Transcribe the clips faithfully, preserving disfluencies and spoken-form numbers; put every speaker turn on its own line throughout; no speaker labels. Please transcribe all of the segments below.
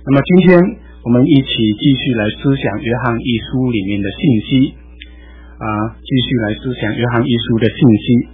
那么今天我们一起继续来思想约翰一书里面的信息啊，继续来思想约翰一书的信息。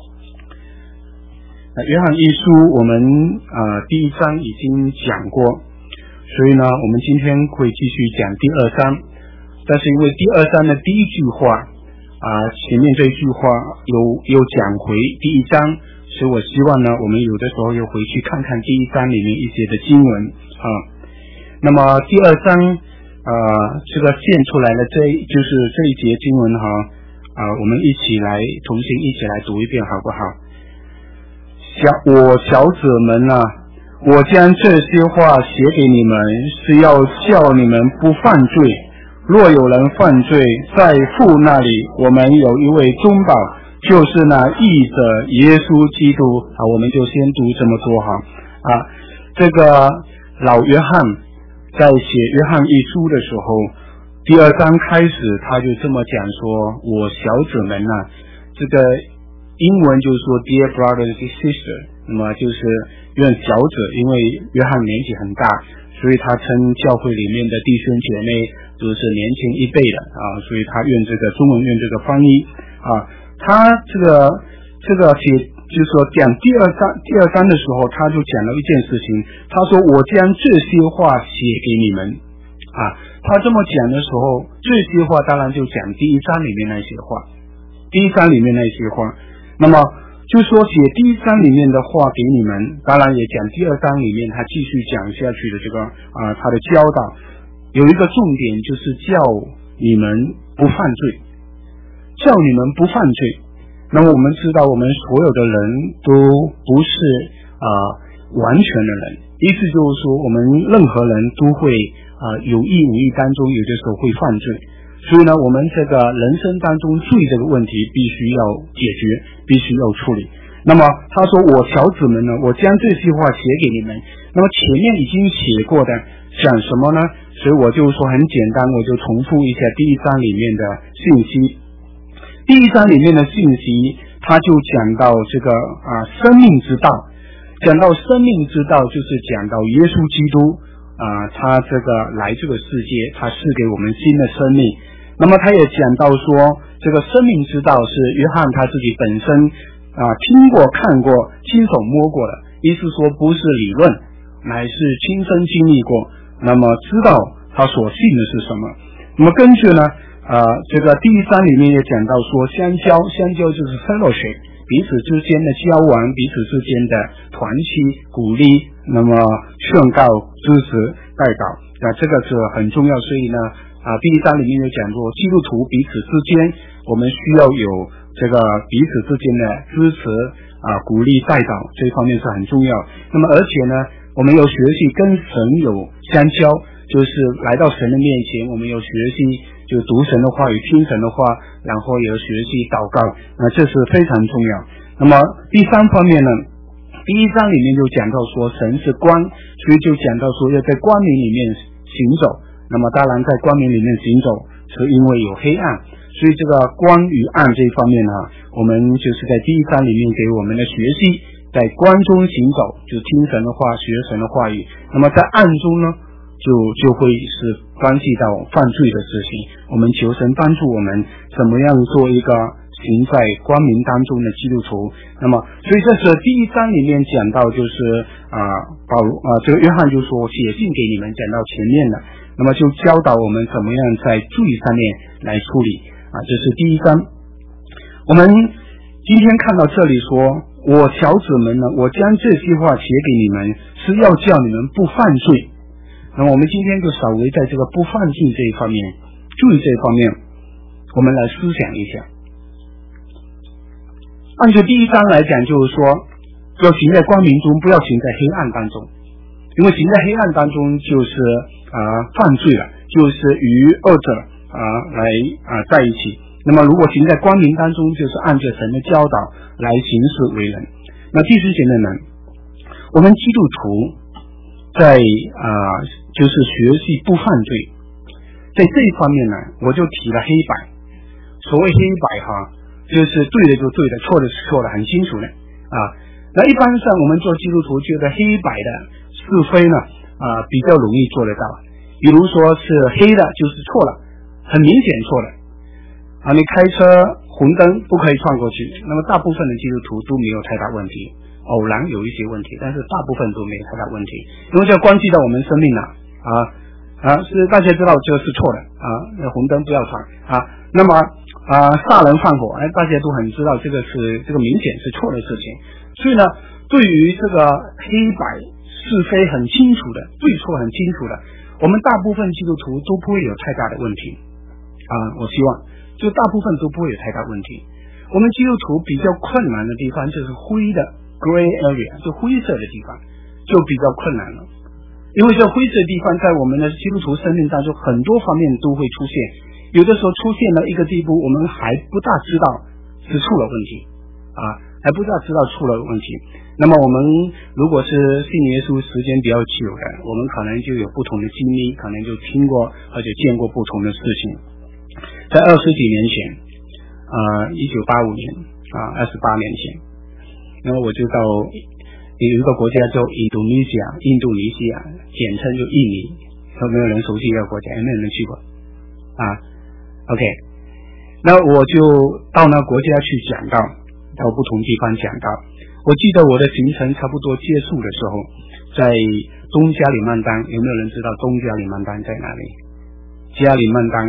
约翰一书我们呃第一章已经讲过，所以呢我们今天会继续讲第二章，但是因为第二章的第一句话啊、呃、前面这一句话有有讲回第一章，所以我希望呢我们有的时候又回去看看第一章里面一些的经文啊。那么第二章呃这个献出来的这就是这一节经文哈啊、呃、我们一起来同心一起来读一遍好不好？小我小子们啊，我将这些话写给你们，是要叫你们不犯罪。若有人犯罪，在父那里我们有一位中保，就是那义者耶稣基督。啊，我们就先读这么多哈。啊，这个老约翰在写约翰一书的时候，第二章开始他就这么讲说：我小子们啊，这个英文就是说 Dear brothers and sisters， 那么就是愿小子，因为约翰年纪很大，所以他称教会里面的弟兄姐妹都是年轻一辈的啊，所以他愿这个中文愿这个翻译啊，他这个这个写就是说讲第二章第二章的时候，他就讲了一件事情，他说我将这些话写给你们啊，他这么讲的时候，这些话当然就讲第一章里面那些话，第一章里面那些话。那么就说写第一章里面的话给你们，当然也讲第二章里面他继续讲下去的这个啊、呃、他的教导，有一个重点就是叫你们不犯罪，叫你们不犯罪。那么我们知道我们所有的人都不是啊、呃、完全的人，意思就是说我们任何人都会啊、呃、有意无意当中有的时候会犯罪。所以呢，我们这个人生当中罪这个问题必须要解决，必须要处理。那么他说我小子们呢，我将这些话写给你们。那么前面已经写过的讲什么呢？所以我就说很简单，我就重复一下第一章里面的信息。第一章里面的信息他就讲到这个啊生命之道，讲到生命之道就是讲到耶稣基督啊他这个来这个世界，他赐给我们新的生命。那么他也讲到说，这个生命之道是约翰他自己本身啊听过看过亲手摸过的，意思说不是理论，乃是亲身经历过，那么知道他所信的是什么。那么根据呢啊这个第一章里面也讲到说，相交相交就是 fellowship， 彼此之间的交往，彼此之间的团契鼓励，那么劝告支持代祷啊，这个是很重要。所以呢啊，第一章里面有讲过，基督徒彼此之间，我们需要有这个彼此之间的支持啊、鼓励、代祷，这方面是很重要。那么而且呢，我们要学习跟神有相交，就是来到神的面前，我们要学习就读神的话语、听神的话，然后也要学习祷告，那这是非常重要。那么第三方面呢，第一章里面就讲到说神是光，所以就讲到说要在光明里面行走。那么当然在光明里面行走是因为有黑暗，所以这个光与暗这一方面呢，我们就是在第一章里面给我们的学习，在光中行走就听神的话，学神的话语。那么在暗中呢就就会是关系到犯罪的事情，我们求神帮助我们怎么样做一个行在光明当中的基督徒。那么所以这是第一章里面讲到，就是啊保罗啊这个约翰就说写信给你们，讲到前面的，那么就教导我们怎么样在罪上面来处理啊，这是第一章。我们今天看到这里说，我小子们呢，我将这些话写给你们，是要叫你们不犯罪。那么我们今天就稍微在这个不犯罪这一方面，罪这一方面，我们来思想一下。按照第一章来讲，就是说要行在光明中，不要行在黑暗当中，因为行在黑暗当中就是啊、呃、犯罪了，就是与恶者啊、呃、来啊、呃、在一起。那么如果行在光明当中，就是按照神的教导来行事为人。那第四节的人，我们基督徒在啊、呃、就是学习不犯罪，在这一方面呢，我就提了黑白。所谓黑白哈，就是对的就对的，错的是错的，很清楚的啊。那一般上我们做基督徒觉得黑白的是非呢， 啊、呃、比较容易做得到。比如说是黑的就是错了，很明显错了啊，你开车红灯不可以闯过去，那么大部分的基督徒都没有太大问题，偶然有一些问题，但是大部分都没有太大问题，因为这关系到我们生命了啊啊，是大家知道这是错的啊，红灯不要闯啊，那么啊杀人放火，哎，大家都很知道这个是这个明显是错的事情，所以呢，对于这个黑白是非很清楚的，对错很清楚的，我们大部分基督徒都不会有太大的问题啊，我希望就大部分都不会有太大问题。我们基督徒比较困难的地方就是灰的 gray area， 就灰色的地方就比较困难了，因为这灰色的地方在我们的基督徒生命当中很多方面都会出现，有的时候出现了一个地步，我们还不大知道是出了问题啊，还不大知道出了问题。那么我们如果是信耶稣时间比较久的，我们可能就有不同的经历，可能就听过而且见过不同的事情。在二十几年前，呃，一九八五年啊，二十八年前，那么我就到有一个国家叫印度尼西亚，印度尼西亚简称就印尼，有没有人熟悉这个国家？有没有人去过？啊 ，OK， 那我就到那国家去讲道，到不同地方讲道。我记得我的行程差不多结束的时候，在东加里曼丹，有没有人知道东加里曼丹在哪里？加里曼丹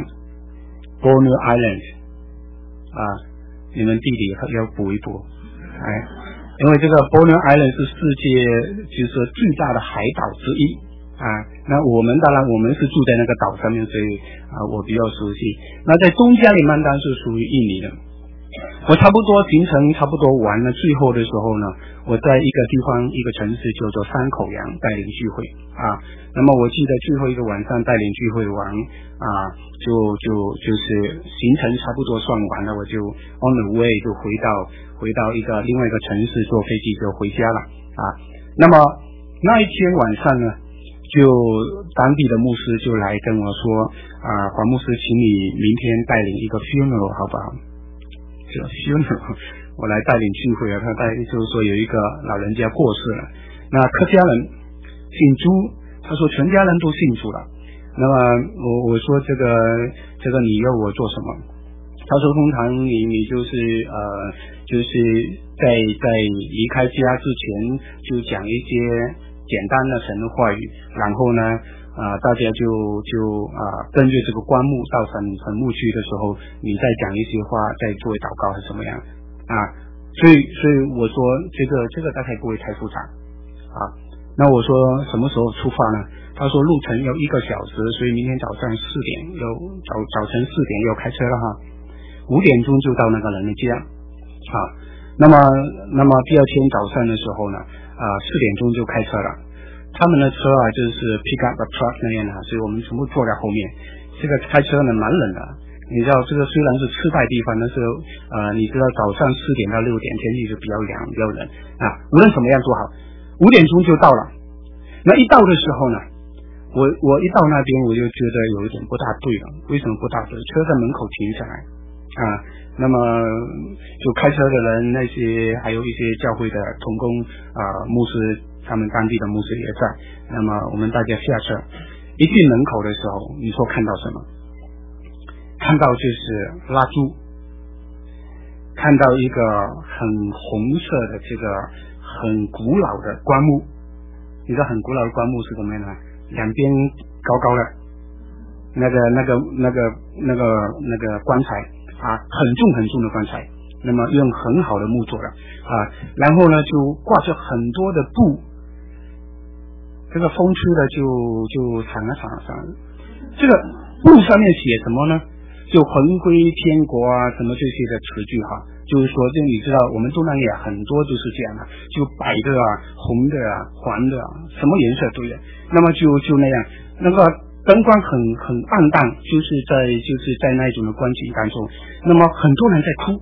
Borneo Island 啊，你们弟弟要补一补，哎，因为这个 Borneo Island 是世界就是最大的海岛之一啊。那我们当然我们是住在那个岛上面，所以啊我比较熟悉。那在东加里曼丹是属于印尼的。我差不多行程差不多完了，最后的时候呢，我在一个地方一个城市叫做山口洋带领聚会啊。那么我记得最后一个晚上带领聚会完啊，就就就是行程差不多算完了，我就 on the way 就回到回到一个另外一个城市，坐飞机就回家了啊。那么那一天晚上呢，就当地的牧师就来跟我说啊，黄牧师，请你明天带领一个 funeral 好不好？funeral 我来带领聚会啊，他带就是说有一个老人家过世了，那客家人姓朱，他说全家人都姓朱了，那么我我说这个这个你要我做什么？他说通常你你就是呃就是在在离开家之前就讲一些简单的神的话语，然后呢啊、呃，大家就就啊、呃，跟着这个棺木到坟坟墓区的时候，你再讲一些话，再作为祷告还是怎么样啊？所以所以我说这个这个大概不会太复杂啊。那我说什么时候出发呢？他说路程要一个小时，所以明天早上四点要早早晨四点要开车了哈，五点钟就到那个人的家啊。那么那么第二天早上的时候呢，啊四点钟就开车了。他们的车啊，就是 pick up a truck 那样的，所以我们全部坐在后面。这个开车呢蛮冷的，你知道这个虽然是赤带地方，但是呃，你知道早上四点到六点天气就比较凉，比较冷啊。无论怎么样都好，五点钟就到了。那一到的时候呢，我我一到那边我就觉得有一点不大对了。为什么不大对？车在门口停下来啊，那么就开车的人，那些还有一些教会的同工啊、呃、牧师。他们当地的牧师也在，那么我们大家下车，一进门口的时候，你说看到什么？看到就是蜡烛，看到一个很红色的这个很古老的棺木。你知道很古老的棺木是怎么样的？两边高高的，那个那个那个那个那个棺材啊，很重很重的棺材。那么用很好的木做的啊，然后呢就挂着很多的布。这个风吹了就就散了散了散了，这个布上面写什么呢？就魂归天国啊，什么这些的词句哈，就是说，这你知道，我们东南亚很多都是这样的，就白的啊、红的啊、黄的啊，什么颜色都有。那么就就那样，那个灯光很很暗淡，就是在就是在那种的关系当中，那么很多人在哭。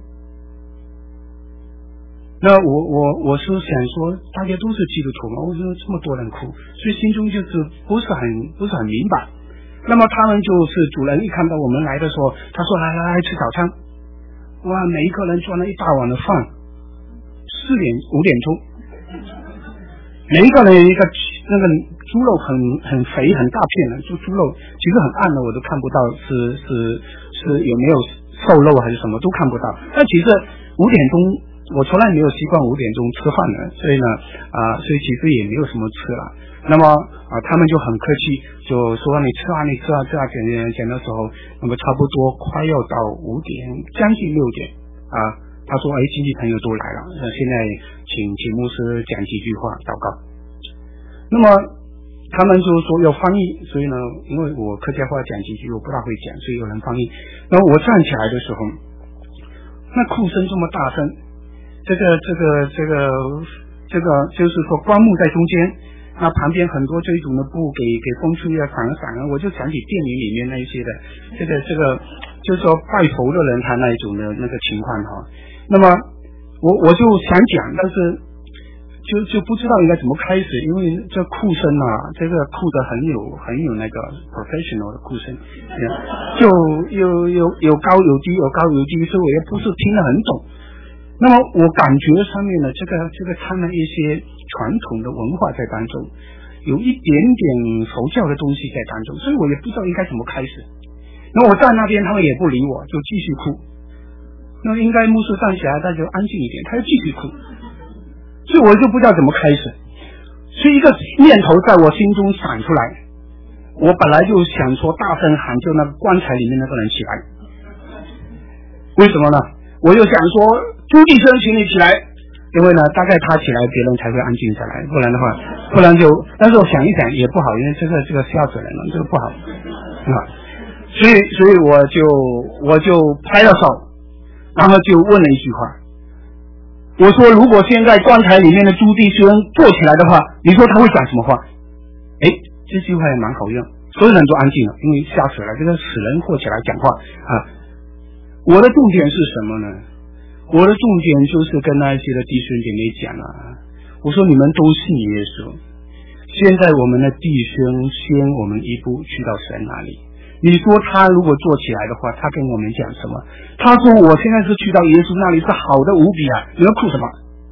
那我我我是想说，大家都是基督徒嘛，为什么这么多人哭？所以心中就是不是很不是很明白。那么他们就是主人一看到我们来的时候，他说来来来吃早餐，哇，每一个人端了一大碗的饭，四点五点钟，每一个人有一个那个猪肉很很肥很大片的，就猪肉其实很暗的，我都看不到是是是有没有瘦肉还是什么都看不到。但其实五点钟我从来没有习惯五点钟吃饭的，所以呢啊、呃，所以其实也没有什么吃了。那么啊、呃，他们就很客气，就说你吃啊，你吃啊，吃啊，讲讲讲的时候，那么差不多快要到五点，将近六点啊。他说：“哎，亲戚朋友都来了，那现在请请牧师讲几句话祷告。”那么他们就说要翻译，所以呢，因为我客家话讲几句我不大会讲，所以有人翻译。然后我站起来的时候，那哭声这么大声，这个这个这个这个就是说棺木在中间，那旁边很多这种的布给给风吹啊闪啊闪啊，我就想起电影里面那一些的，这个这个就是说拜佛的人他那一种的那个情况哈。那么我我就想讲，但是就就不知道应该怎么开始，因为这哭声啊，这个哭的很有很有那个 professional 的哭声，就有有有高有低，有高有低，所以我也不是听得很懂。那么我感觉上面呢，这个这个掺了一些传统的文化在当中，有一点点佛教的东西在当中，所以我也不知道应该怎么开始。那我站那边，他们也不理我，就继续哭。那应该牧师站起来，他就安静一点，他就继续哭，所以我就不知道怎么开始。所以一个念头在我心中闪出来，我本来就想说大声喊救那个棺材里面那个人起来，为什么呢？我又想说朱弟兄请你起来，因为呢大概他起来别人才会安静下来，不然的话不然就，但是我想一想也不好，因为这个这个吓死人了，这个不好啊。所以所以我就我就拍了手，然后就问了一句话，我说如果现在棺材里面的朱弟兄坐起来的话，你说他会讲什么话？哎，这句话也蛮好用，所有人都安静了，因为吓死了，这个死人坐起来讲话啊。我的重点是什么呢？我的重点就是跟那些的弟兄姐妹讲啊，我说你们都信耶稣，现在我们的弟兄先我们一步去到神那里。你说他如果做起来的话，他跟我们讲什么？他说我现在是去到耶稣那里是好的无比啊，你要哭什么？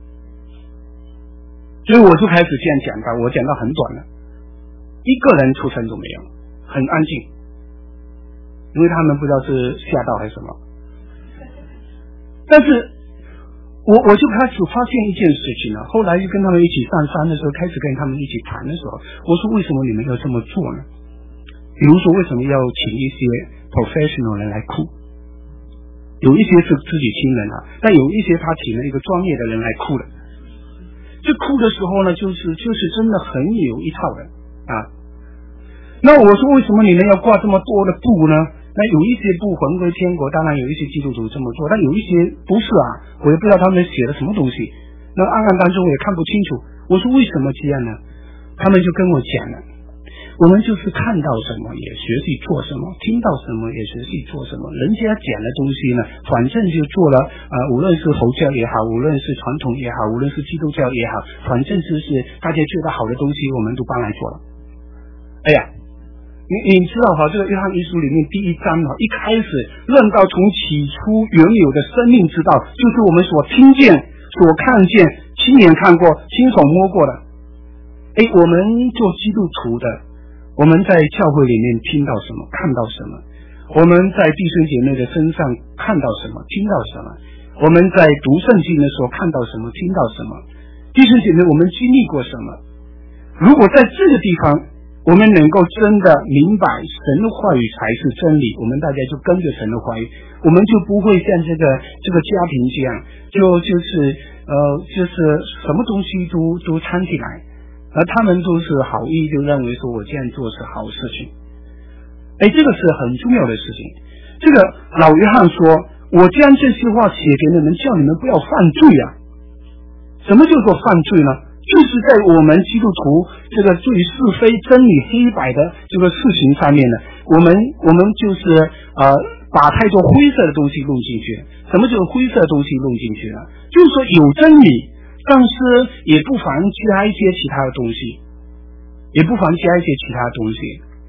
所以我就开始这样讲到，我讲到很短了，一个人出声都没有，很安静，因为他们不知道是吓到还是什么。但是我我就开始发现一件事情了，后来就跟他们一起上山的时候，开始跟他们一起谈的时候，我说为什么你们要这么做呢？比如说为什么要请一些 professional 人来哭？有一些是自己亲人啊，但有一些他请了一个专业的人来哭的。这哭的时候呢，就是就是真的很有一套的啊。那我说为什么你们要挂这么多的布呢？那有一些布魂归天国，当然有一些基督徒这么做，但有一些不是啊，我也不知道他们写的什么东西。那暗暗当中我也看不清楚。我说为什么这样呢？他们就跟我讲了。我们就是看到什么也学习做什么，听到什么也学习做什么。人家讲的东西呢，反正就做了啊、呃，无论是佛教也好，无论是传统也好，无论是基督教也好，反正就是大家觉得好的东西，我们都帮来做了。哎呀，你你知道哈，这个约翰一书里面第一章哈，一开始论到从起初原有的生命之道，就是我们所听见、所看见、亲眼看过、亲手摸过的。哎，我们做基督徒的。我们在教会里面听到什么，看到什么？我们在弟兄姐妹的身上看到什么，听到什么？我们在读圣经的时候看到什么，听到什么？弟兄姐妹，我们经历过什么？如果在这个地方，我们能够真的明白神的话语才是真理，我们大家就跟着神的话语，我们就不会像这个这个家庭这样，就就是呃，就是什么东西都都掺进来。而他们都是好意，就认为说我这样做是好事情。哎，这个是很重要的事情。这个老约翰说，我将这些话写给你们，叫你们不要犯罪啊。什么叫做犯罪呢？就是在我们基督徒这个对是非真理黑白的这个事情上面呢，我们我们就是呃把太多灰色的东西弄进去。什么叫灰色的东西弄进去呢？就是说有真理，但是也不妨加一些其他的东西，也不妨加一些其他的东西。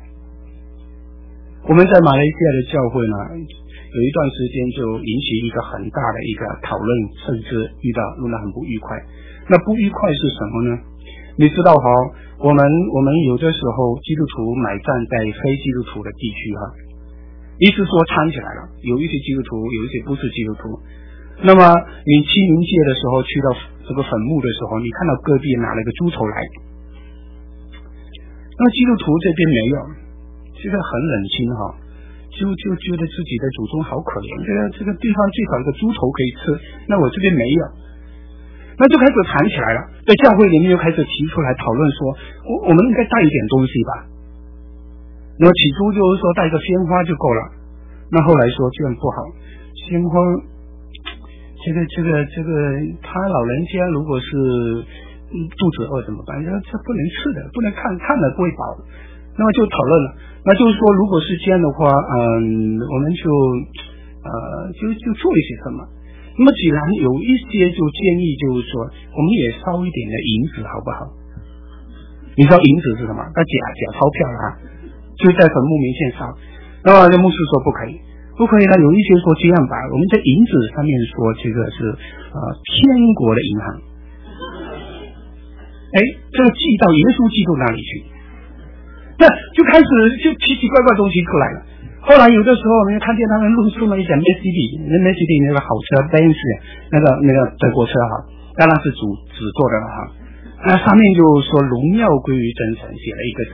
我们在马来西亚的教会呢，有一段时间就引起一个很大的一个讨论，甚至遇到弄得很不愉快。那不愉快是什么呢？ 你知道哈，我们我们有的时候基督徒买站在非基督徒的地区哈，意思说掺起来了，有一些基督徒，有一些不是基督徒。那么你清明节的时候去到这个坟墓的时候，你看到隔壁拿了个猪头来，那么基督徒这边没有，这个很冷清哈，就就觉得自己的祖宗好可怜，这个这个地方最少一个猪头可以吃，那我这边没有，那就开始谈起来了，在教会里面又开始提出来讨论说，我我们应该带一点东西吧。那么起初就是说带一个鲜花就够了，那后来说这样不好，鲜花。这个这个这个，他老人家如果是肚子饿怎么办？这这不能吃的，不能看看了不会饱。那么就讨论了，那就是说，如果是这样的话，嗯，我们就呃就就做一些什么。那么既然有一些就建议，就是说，我们也烧一点的银子，好不好？你知道银子是什么？那假假钞票啊，就在坟墓面前烧。那么这牧师说不可以。不可以呢，有一些说这样吧，我们在银子上面说这个是呃天国的银行，哎，这个寄到耶稣基督那里去，那就开始就奇奇怪怪东西出来了。后来有的时候我们看见他们露出了一辆 Mercedes， 那 Mercedes 那个好车 Benz 那个那个德国车哈，当然是主纸做的了哈，那上面就说荣耀归于真神，写了一个字。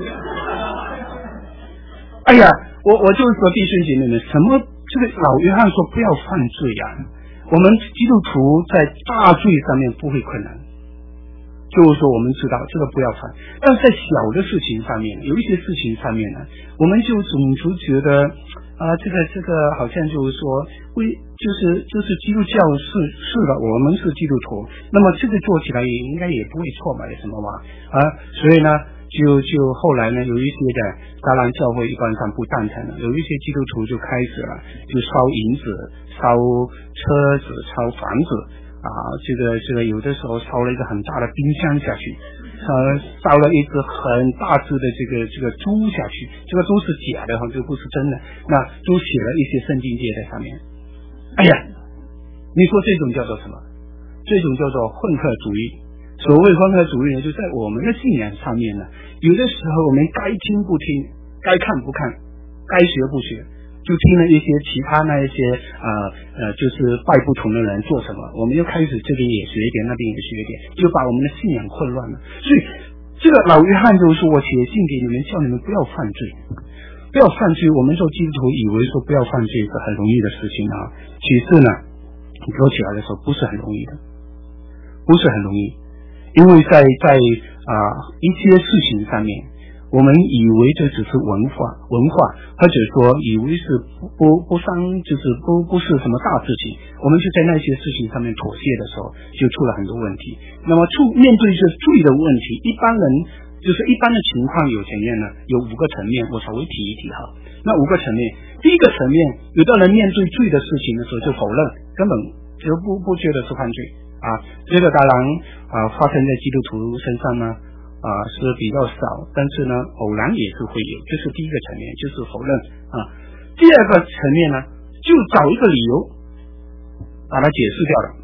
哎呀，我我就是说弟兄姐妹们，什么这个老约翰说不要犯罪啊，我们基督徒在大罪上面不会困难，就是说我们知道这个不要犯，但是在小的事情上面，有一些事情上面呢，我们就总是觉得啊、呃，这个这个好像就是说为就是就是基督教是是的，我们是基督徒，那么这个做起来也应该也不会错吧，有什么吧啊，所以呢。就就后来呢，有一些的当然教会一般上不赞成了，有一些基督徒就开始了，就烧银子、烧车子、烧房子啊，这个这个有的时候烧了一个很大的冰箱下去，呃，烧了一只很大只的这个这个猪下去，这个都是假的哈，这个不是真的，那都写了一些圣经节在上面。哎呀，你说这种叫做什么？这种叫做混合主义。所谓混合主义呢，就在我们的信仰上面呢，有的时候我们该听不听，该看不看，该学不学，就听了一些其他那一些呃呃，就是拜不同的人做什么，我们又开始这边也学一点，那边也学一点，就把我们的信仰混乱了。所以这个老约翰就是说，我写信给你们，叫你们不要犯罪，不要犯罪。我们做基督徒以为说不要犯罪是很容易的事情啊，其实呢，做起来的时候不是很容易的，不是很容易。因为在在啊、呃、一些事情上面，我们以为这只是文化文化，或者说以为是不不不伤，就是不不是什么大事情，我们就在那些事情上面妥协的时候，就出了很多问题。那么处面对这罪的问题，一般人就是一般的情况有怎样呢？有五个层面，我稍微提一提哈。那五个层面，第一个层面，有的人面对罪的事情的时候就否认，根本就不不觉得是犯罪。啊，这个当然啊，发生在基督徒身上呢，啊是比较少，但是呢，偶然也是会有，这是第一个层面，就是否认啊。第二个层面呢，就找一个理由把它解释掉了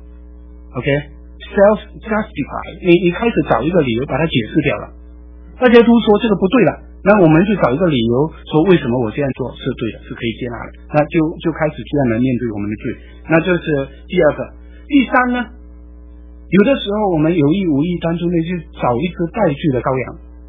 ，OK，self justify， 你你开始找一个理由把它解释掉了，大家都说这个不对了，那我们就找一个理由说为什么我这样做是对的，是可以接纳的，那就就开始这样来面对我们的罪，那这是第二个。第三呢？有的时候我们有意无意当中呢，就找一只代罪的羔羊，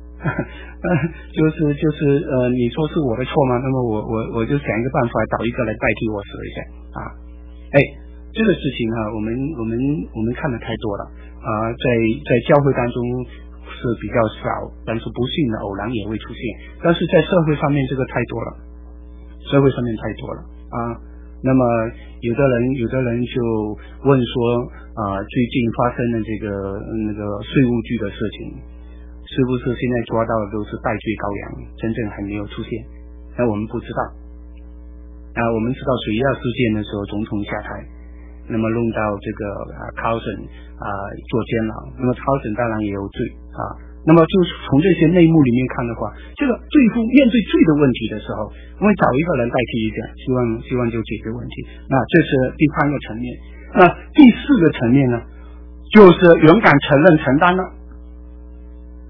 就是就是呃，你说是我的错吗？那么我我我就想一个办法，找一个来代替我死一下啊！哎，这个事情啊，我们我们我们看的太多了啊，在在教会当中是比较少，但是不幸的偶然也会出现，但是在社会上面这个太多了，社会上面太多了啊。那么有的人有的人就问说啊、呃，最近发生的这个那个税务局的事情，是不是现在抓到的都是代罪羔羊，真正还没有出现？那我们不知道。啊，我们知道水药事件的时候，总统下台，那么弄到这个啊考审啊坐监牢，那么考审当然也有罪啊。那么就是从这些内幕里面看的话，这个对付面对罪的问题的时候，我们找一个人代替一下，希望希望就解决问题。那这是第三个层面。那第四个层面呢，就是勇敢承认承担了。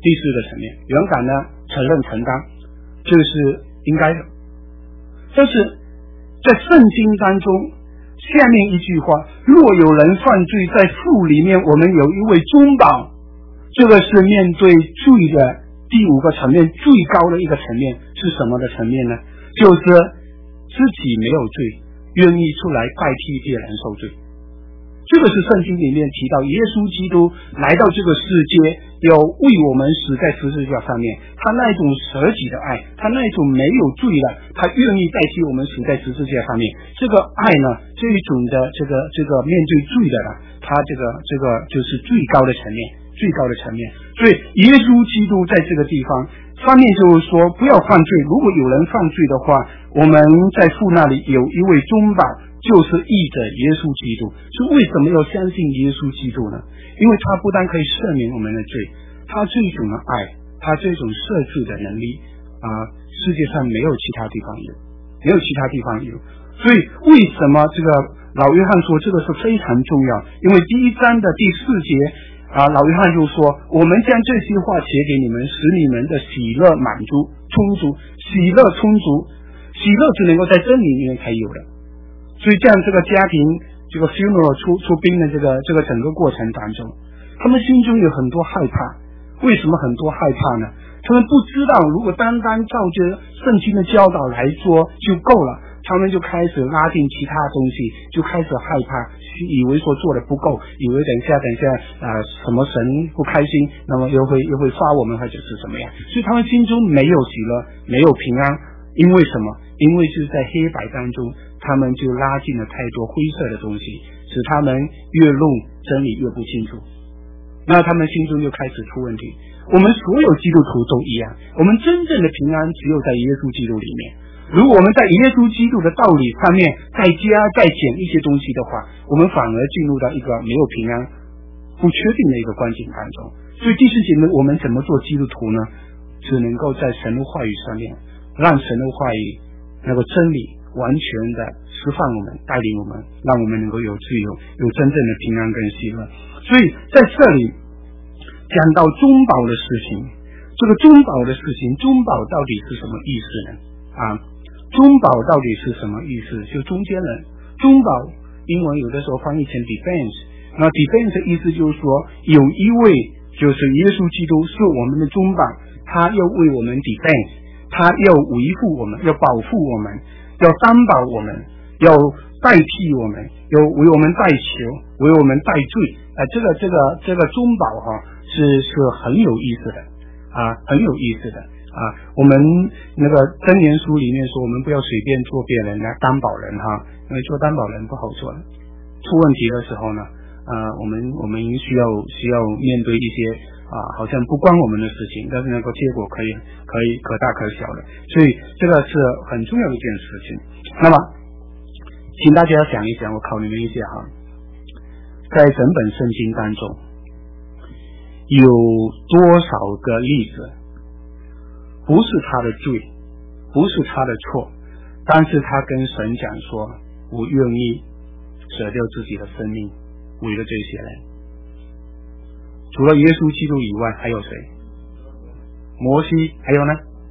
第四个层面，勇敢的承认承担，这个是应该的。但是在圣经当中，下面一句话，若有人犯罪，在父里面我们有一位中保，这个是面对罪的第五个层面，最高的一个层面是什么的层面呢？就是自己没有罪，愿意出来代替别人受罪。这个是圣经里面提到耶稣基督来到这个世界，要为我们死在十字架上面，他那种舍己的爱，他那种没有罪的，他愿意代替我们死在十字架上面。这个爱呢，这一种的这个这个面对罪的呢，他这个这个就是最高的层面，最高的层面。所以耶稣基督在这个地方上面就是说，不要犯罪，如果有人犯罪的话，我们在父那里有一位中保，就是义者耶稣基督。是为什么要相信耶稣基督呢？因为他不但可以赦免我们的罪，他这种的爱，他这种赦罪的能力啊、呃，世界上没有其他地方有，没有其他地方有。所以为什么这个老约翰说这个是非常重要？因为第一章的第四节啊，老约翰就说，我们将这些话写给你们，使你们的喜乐满足充足，喜乐充足，喜乐只能够在真理里面才有的。所以这样这个家庭这个 funeral 出出殡的这个这个整个过程当中，他们心中有很多害怕。为什么很多害怕呢？他们不知道如果单单照着圣经的教导来做就够了，他们就开始拉进其他东西，就开始害怕，以为说做的不够，以为等一下等一下啊、呃、什么神不开心，那么又会又会罚我们或者是什么样，所以他们心中没有喜乐，没有平安。因为什么？因为就是在黑白当中，他们就拉进了太多灰色的东西，使他们越弄真理越不清楚，那他们心中就开始出问题。我们所有基督徒都一样，我们真正的平安只有在耶稣基督里面。如果我们在耶稣基督的道理上面再加再减一些东西的话，我们反而进入到一个没有平安不确定的一个关境当中。所以弟兄姐妹，我们怎么做基督徒呢？只能够在神的话语上面，让神的话语那个真理完全的释放我们，带领我们，让我们能够有自由，有真正的平安跟喜乐。所以在这里讲到中保的事情，这个中保的事情，中保到底是什么意思呢？啊，中保到底是什么意思？就中间人。中保英文有的时候翻译成 defense， 那 defense 的意思就是说，有一位就是耶稣基督是我们的中保，他要为我们 defense， 他要维护我们，要保护我们，要担保我们，要代替我们，要为我们代求，为我们代罪。啊、呃，这个这个这个中保哈是是很有意思的啊，很有意思的啊。我们那个箴言书里面说，我们不要随便做别人的担保人哈，因为做担保人不好做的。出问题的时候呢，啊、呃，我们我们需要需要面对一些啊，好像不关我们的事情，但是那个结果可以可以可大可小的，所以这个是很重要的一件事情。那么，请大家想一想，我考你们一下哈，在整本圣经当中，有多少个例子，不是他的罪，不是他的错，但是他跟神讲说，我愿意舍掉自己的生命，为了这些人。除了耶稣基督以外，还有谁？摩西，还有呢？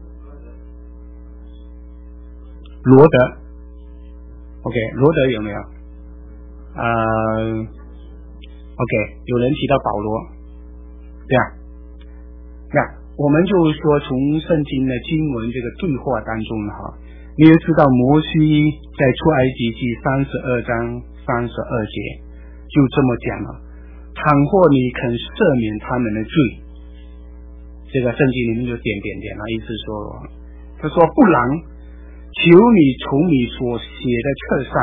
罗德 ，OK， 罗德有没有？呃 ，OK， 有人提到保罗，对啊，那我们就是说，从圣经的经文这个对话当中哈，你也知道摩西在出埃及记三十二章三十二节就这么讲了。倘或你肯赦免他们的罪，这个圣经里面就点点点了，意思说，他说不然，求你从你所写的册上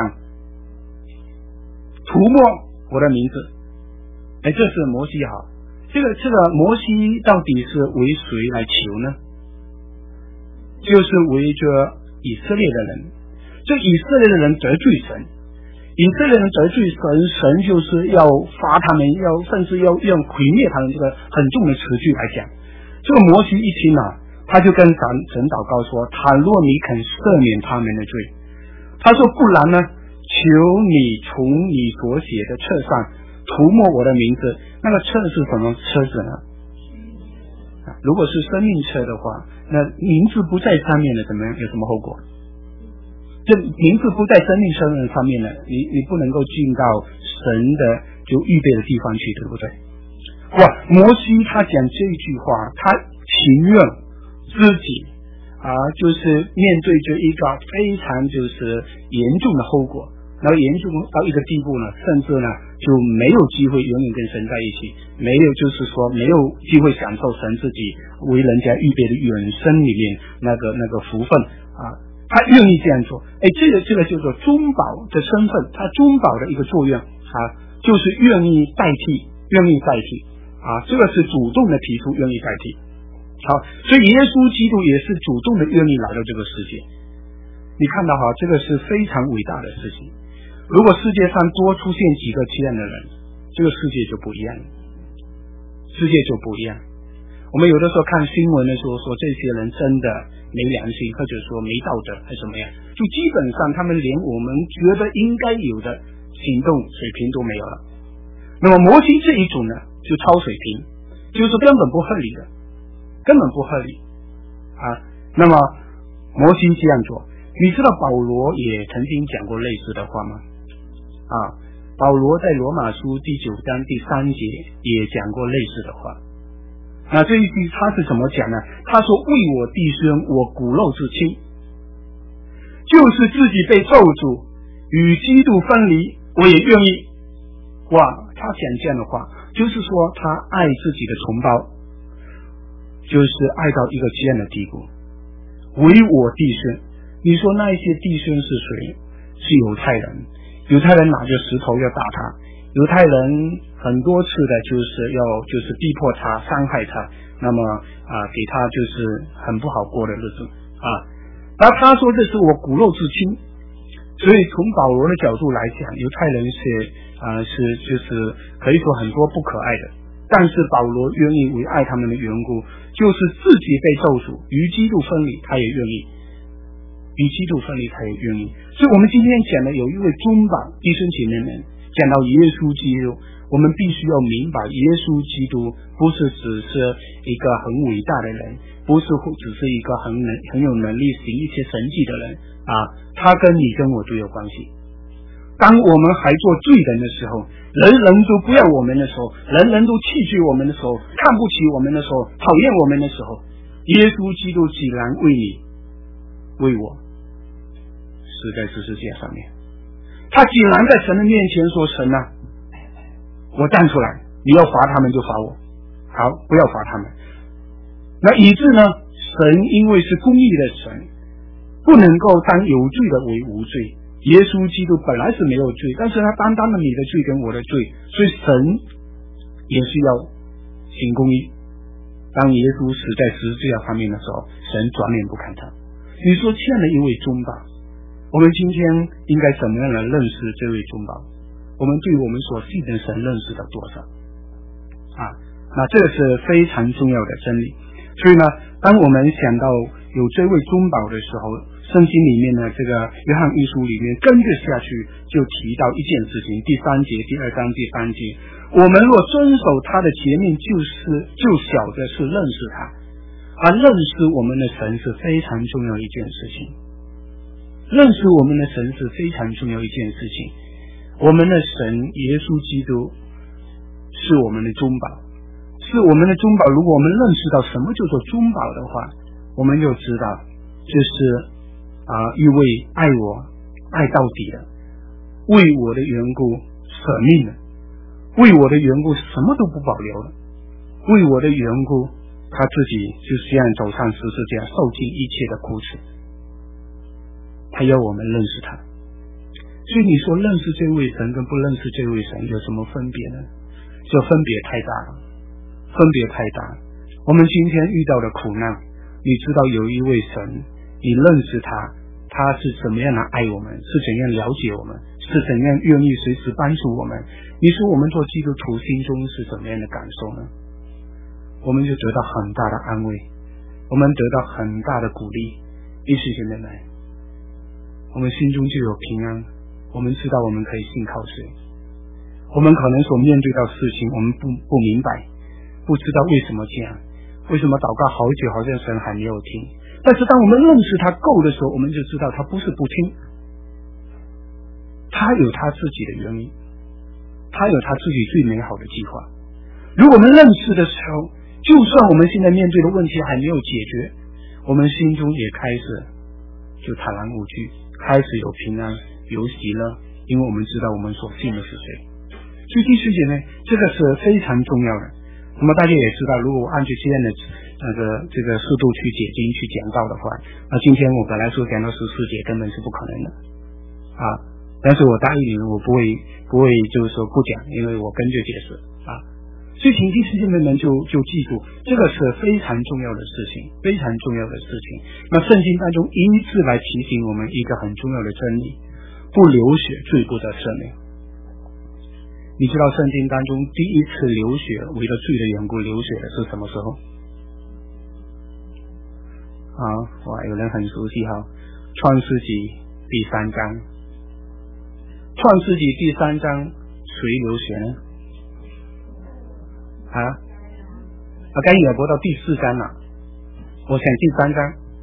涂抹我的名字。哎，这是摩西哈，这个这个摩西到底是为谁来求呢？就是为着以色列的人，这以色列的人得罪神。以色列人得罪神，神就是要罚他们，要甚至要要毁灭他们，这个很重的词句来讲。这个摩西一听啊，他就跟神神祷告说：倘若你肯赦免他们的罪，他说不然呢，求你从你所写的册上涂抹我的名字。那个册是什么册子呢？ 啊，如果是生命册的话，那名字不在上面的怎么样？有什么后果？这名字不在生命册上面的，你你不能够进到神的就预备的地方去，对不对？哇，摩西他讲这句话，他情愿自己啊，就是面对着一个非常就是严重的后果，然后严重到一个地步呢，甚至呢就没有机会永远跟神在一起，没有就是说没有机会享受神自己为人家预备的永生里面那个那个福分啊，他愿意这样做。哎，这个这个叫做中保的身份，他中保的一个作用啊，就是愿意代替，愿意代替啊，这个是主动的提出愿意代替。好，所以耶稣基督也是主动的愿意来到这个世界。你看到哈，这个是非常伟大的事情。如果世界上多出现几个这样的人，这个世界就不一样了，世界就不一样。我们有的时候看新闻的时候说这些人真的没良心，或者说没道德，还是什么样，就基本上他们连我们觉得应该有的行动水平都没有了。那么摩西这一种呢，就超水平，就是根本不合理的，根本不合理啊。那么摩西这样做，你知道保罗也曾经讲过类似的话吗？啊，保罗在罗马书第九章第三节也讲过类似的话。那这一句他是怎么讲呢？他说：“为我弟兄，我骨肉之亲，就是自己被咒诅，与基督分离，我也愿意。”哇，他讲这样的话，就是说他爱自己的同胞，就是爱到一个这样的地步。为我弟兄，你说那一些弟兄是谁？是犹太人，犹太人拿着石头要打他，犹太人很多次的就是要就是逼迫他，伤害他，那么啊给他就是很不好过的日子啊。然后他说这是我骨肉之亲，所以从保罗的角度来讲，犹太人是啊是就是可以说很多不可爱的，但是保罗愿意为爱他们的缘故，就是自己被咒诅，与基督分离，他也愿意。与基督分离他也愿意。所以我们今天讲的有一位中保弟兄姐妹们，讲到耶稣基督，我们必须要明白耶稣基督不是只是一个很伟大的人，不是只是一个很能很有能力行一些神迹的人啊，他跟你跟我都有关系。当我们还做罪人的时候，人人都不要我们的时候，人人都弃绝我们的时候，看不起我们的时候，讨厌我们的时候，耶稣基督既然为你为我死在十字架上面，他竟然在神的面前说：“神啊，我站出来，你要罚他们就罚我，好，不要罚他们。”那以致呢，神因为是公义的神，不能够当有罪的为无罪。耶稣基督本来是没有罪，但是他担当了你的罪跟我的罪，所以神也是要行公义。当耶稣死在十字架上面的时候，神转脸不看他。你说这样的一位中保，我们今天应该怎么样来认识这位中保？我们对我们所信的神认识到多少啊？那这个是非常重要的真理。所以呢，当我们想到有这位中保的时候，圣经里面呢，这个约翰一书里面跟着下去就提到一件事情，第三节、第二章第三节，我们若遵守他的诫命，就是就晓得是认识他。而认识我们的神是非常重要一件事情，认识我们的神是非常重要一件事情。我们的神耶稣基督是我们的中保，是我们的中保。如果我们认识到什么叫做中保的话，我们就知道这是啊，一位爱我爱到底的，为我的缘故舍命的，为我的缘故什么都不保留了，为我的缘故他自己就这样走上十字架，受尽一切的苦楚。他要我们认识他，所以你说认识这位神跟不认识这位神有什么分别呢？这分别太大了，分别太大。我们今天遇到的苦难，你知道有一位神，你认识他，他是怎么样来爱我们，是怎样了解我们，是怎样愿意随时帮助我们。你说我们做基督徒心中是怎么样的感受呢？我们就得到很大的安慰，我们得到很大的鼓励。弟兄姐妹们，我们心中就有平安，我们知道我们可以信靠谁。我们可能所面对到事情，我们不不明白，不知道为什么这样，或为什么祷告好久好像神还没有听？但是当我们认识他够的时候，我们就知道他不是不听，他有他自己的原因，他有他自己最美好的计划。如果我们认识的时候，就算我们现在面对的问题还没有解决，我们心中也开始就坦然无惧，开始有平安有喜乐，因为我们知道我们所信的是谁。所以第四节呢，这个是非常重要的。那么大家也知道，如果按照现在的那个这个速度去解经去讲道的话，那今天我本来说讲到十四节根本是不可能的啊。但是我答应你们，我不会不会就是说不讲，因为我跟着解释啊。所以请弟兄姐妹们就就记住，这个是非常重要的事情，非常重要的事情。那圣经当中一直来提醒我们一个很重要的真理：不流血，罪不得赦免。你知道圣经当中第一次流血为了罪的缘故流血的是什么时候？啊，哇，有人很熟悉哈，创世纪第三章。创世纪第三章谁流血呢？啊，啊，该也播到第四章了。我想第三章，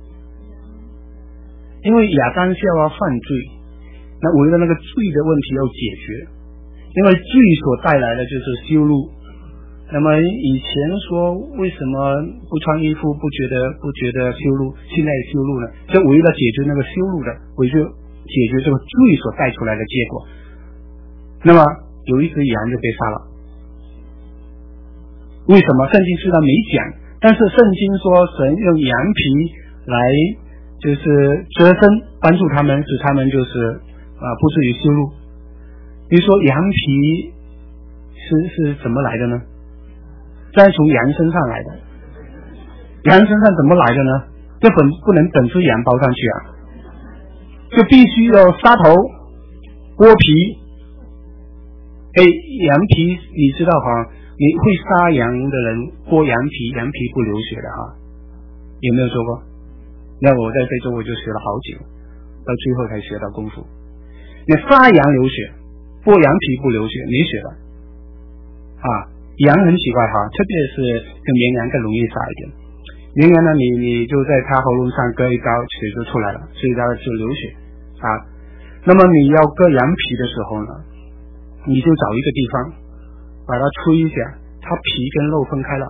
因为亚当夏娃犯罪，那为了那个罪的问题要解决，因为罪所带来的就是羞辱。那么以前说为什么不穿衣服不觉得不觉得羞辱，现在羞辱呢？就为了解决那个羞辱的，为了解决这个罪所带出来的结果。那么有一只羊就被杀了。为什么？圣经虽然没讲，但是圣经说神用羊皮来就是遮身，帮助他们，使他们就是啊不至于羞辱。你说羊皮是是怎么来的呢？当然从羊身上来的。羊身上怎么来的呢？这本不能整只羊包上去啊，就必须要杀头剥皮。哎，羊皮你知道哈？你会杀羊的人剥羊皮，羊皮不流血的哈，有没有说过？那我在非洲我就学了好久，到最后才学到功夫。你杀羊流血，剥羊皮不流血，没血的啊。羊很奇怪哈，特别是跟绵羊更容易杀一点。绵羊呢，你你就在它喉咙上割一刀，血就出来了，所以它就流血啊。那么你要割羊皮的时候呢，你就找一个地方。把它吹一下，它皮跟肉分开了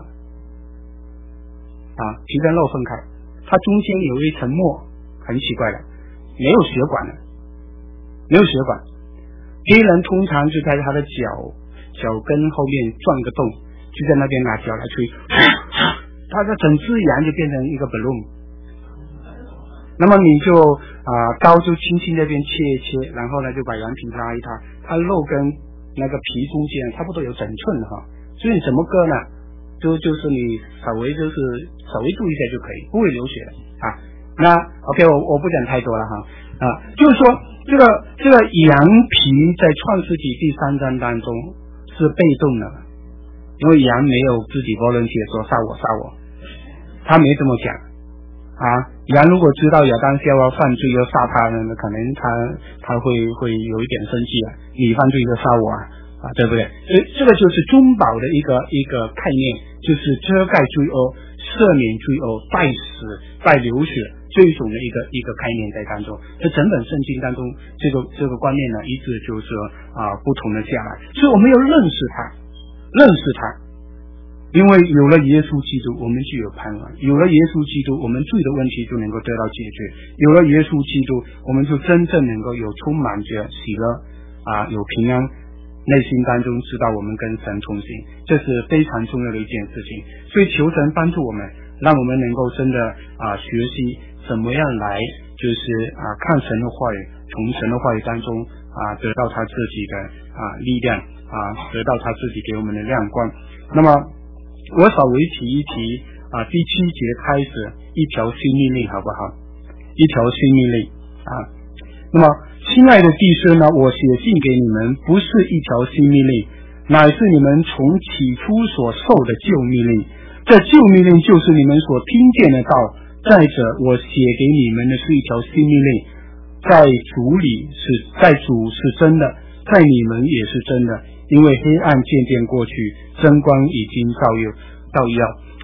啊，皮跟肉分开，它中间有一层膜，很奇怪的，没有血管的，没有血管。黑人通常就在他的脚脚跟后面钻个洞，就在那边拿脚来吹，它的整只羊就变成一个 balloon。那么你就啊、呃、刀就轻轻那边切一切，然后呢就把羊皮拉一拉，它肉跟那个皮中间差不多有整寸哈，所以怎么割呢？就就是你稍微就是稍微注意一下就可以，不会流血的啊。那 OK， 我我不讲太多了哈啊，就是说这个这个羊皮在创世纪第三章当中是被动的，因为羊没有自己 volunteer 说杀我杀我，他没这么讲啊。羊如果知道亚当夏娃犯罪要杀他呢，可能他他会会有一点生气啊，你犯罪就杀我啊，啊对不对？所以这个就是中保的一个一个概念，就是遮盖罪恶、赦免罪恶、代死、代流血这一种的一个一个概念在当中。这整本圣经当中，这个这个观念呢，一直就是啊不同的下来。所以我们要认识它，认识它。因为有了耶稣基督，我们就有盼望；有了耶稣基督，我们罪的问题就能够得到解决；有了耶稣基督，我们就真正能够有充满着喜乐啊，有平安，内心当中知道我们跟神同行，这是非常重要的一件事情。所以求神帮助我们，让我们能够真的啊学习怎么样来就是啊看神的话语，从神的话语当中啊得到他自己的啊力量啊，得到他自己给我们的亮光。那么我稍微提一提啊，第七节开始一条新命令，好不好？一条新命令啊。那么，亲爱的弟兄呢，我写信给你们，不是一条新命令，乃是你们从起初所受的旧命令。这旧命令就是你们所听见的道。再者，我写给你们的是一条新命令，在主里是，在主是真的，在你们也是真的。因为黑暗渐渐过去，真光已经照耀照耀啊！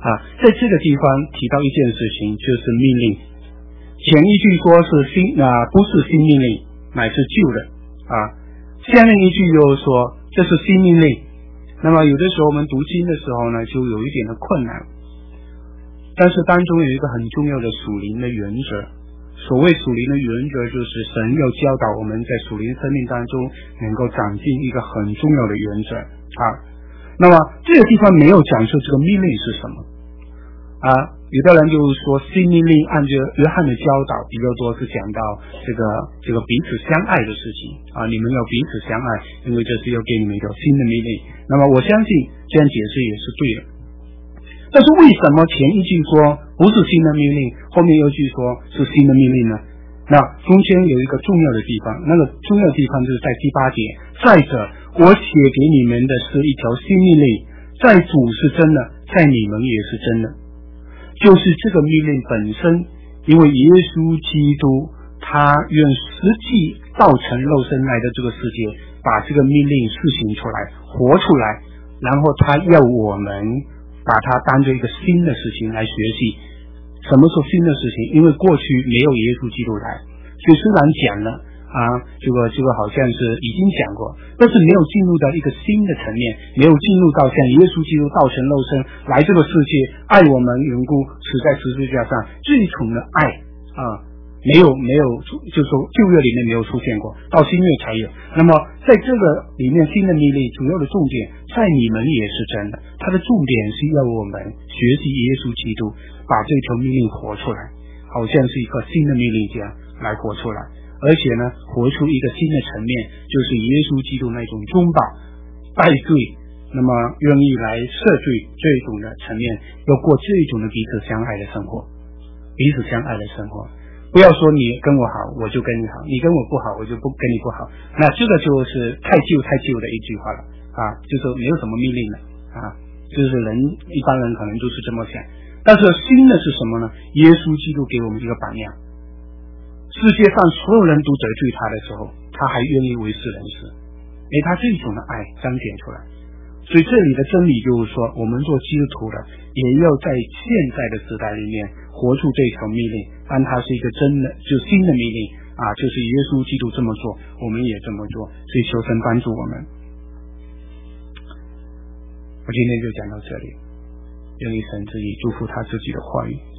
啊，在这个地方提到一件事情，就是命令。前一句说是新啊，不是新命令，乃是旧的啊。下面一句又说这是新命令。那么有的时候我们读经的时候呢，就有一点的困难。但是当中有一个很重要的属灵的原则。所谓属灵的原则，就是神要教导我们在属灵生命当中能够长进一个很重要的原则啊。那么这个地方没有讲述这个命令是什么啊。有的人就说新命令按照约翰的教导比较多是讲到这个这个彼此相爱的事情啊，你们要彼此相爱，因为这是要给你们一条新的命令。那么我相信这样解释也是对的。但是为什么前一句说不是新的命令，后面又句说是新的命令呢？那中间有一个重要的地方，那个重要的地方就是在第八节，再者我写给你们的是一条新命令，在主是真的，在你们也是真的。就是这个命令本身，因为耶稣基督他愿实际道成肉身来的这个世界，把这个命令施行出来，活出来，然后他要我们把它当做一个新的事情来学习。什么是新的事情？因为过去没有耶稣基督来，所以虽然讲了啊，这个这个好像是已经讲过，但是没有进入到一个新的层面，没有进入到像耶稣基督道成肉身来这个世界，爱我们缘故死在十字架上，最宠的爱啊，没有没有，就是说旧约里面没有出现过，到新约才有。那么在这个里面，新的命令主要的重点在你们也是真的，它的重点是要我们学习耶稣基督，把这条命令活出来，好像是一个新的命令这样来活出来。而且呢，活出一个新的层面，就是耶稣基督那种中保代罪，那么愿意来赦罪这种的层面，要过这种的彼此相爱的生活，彼此相爱的生活。不要说你跟我好我就跟你好，你跟我不好我就不跟你不好，那这个就是太旧太旧的一句话了啊，就是没有什么命令了啊，就是人一般人可能就是这么想。但是新的是什么呢？耶稣基督给我们一个榜样，世界上所有人都得罪他的时候，他还愿意为世人死，因为他这种的爱彰显出来。所以这里的真理就是说，我们做基督徒的也要在现在的时代里面活出这条命令，但它是一个真的就新的命令啊，就是耶稣基督这么做，我们也这么做。所以求神帮助我们。我今天就讲到这里，愿意神自己祝福他自己的话语。